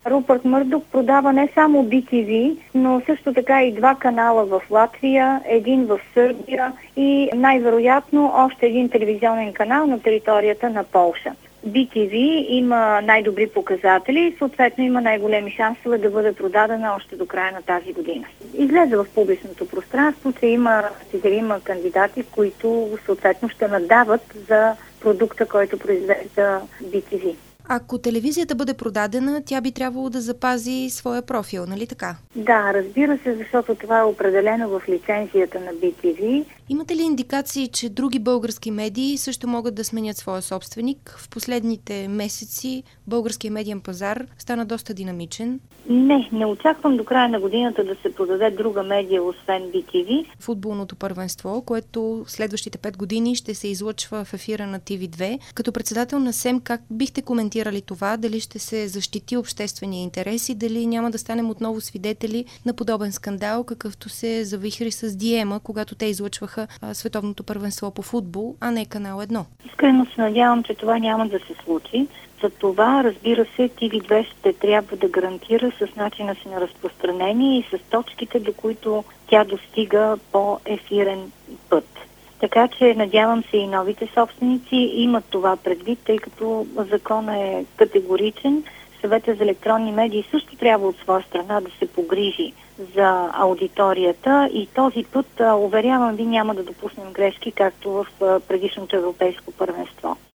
Рупърт Мърдок продава не само BTV, но също така и 2 канала в Латвия, 1 в Сърбия и най-вероятно още един телевизионен канал на територията на Полша. BTV има най-добри показатели и съответно има най-големи шансове да бъде продадена още до края на тази година. Излезе в публичното пространство, че има 4 кандидати, които съответно ще надават за продукта, който произвежда BTV. Ако телевизията бъде продадена, тя би трябвало да запази своя профил, нали така? Да, разбира се, защото това е определено в лицензията на BTV. Имате ли индикации, че други български медии също могат да сменят своя собственик? В последните месеци българския медиен пазар стана доста динамичен. Не очаквам до края на годината да се продаде друга медия, освен BTV. Футболното първенство, което следващите 5 години ще се излъчва в ефира на TV2. Като председател на СЕМ, как бихте коментирали това? Дали ще се защити обществения интерес и дали няма да станем отново свидетели на подобен скандал, какъвто се завихри с Диема, когато те излъчваха световното първенство по футбол, а не Канал 1? Искрено се надявам, че това няма да се случи. За това, разбира се, TV2 ще трябва да гарантира с начина си на разпространение и с точките, до които тя достига по ефирен път. Така че надявам се и новите собственици имат това предвид, тъй като законът е категоричен. Съветът за електронни медии също трябва от своя страна да се погрижи за аудиторията и този път, уверявам ви, няма да допуснем грешки, както в предишното европейско първенство.